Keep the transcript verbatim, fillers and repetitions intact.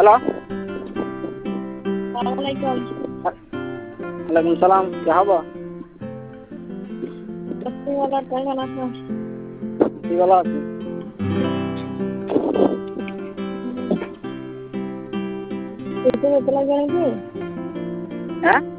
Hello वालेकुम। वालेकुम सलाम, क्या हुआ? बच्चे वाला कौन वाला था? ये वाला कितने चला जाएंगे? हैं?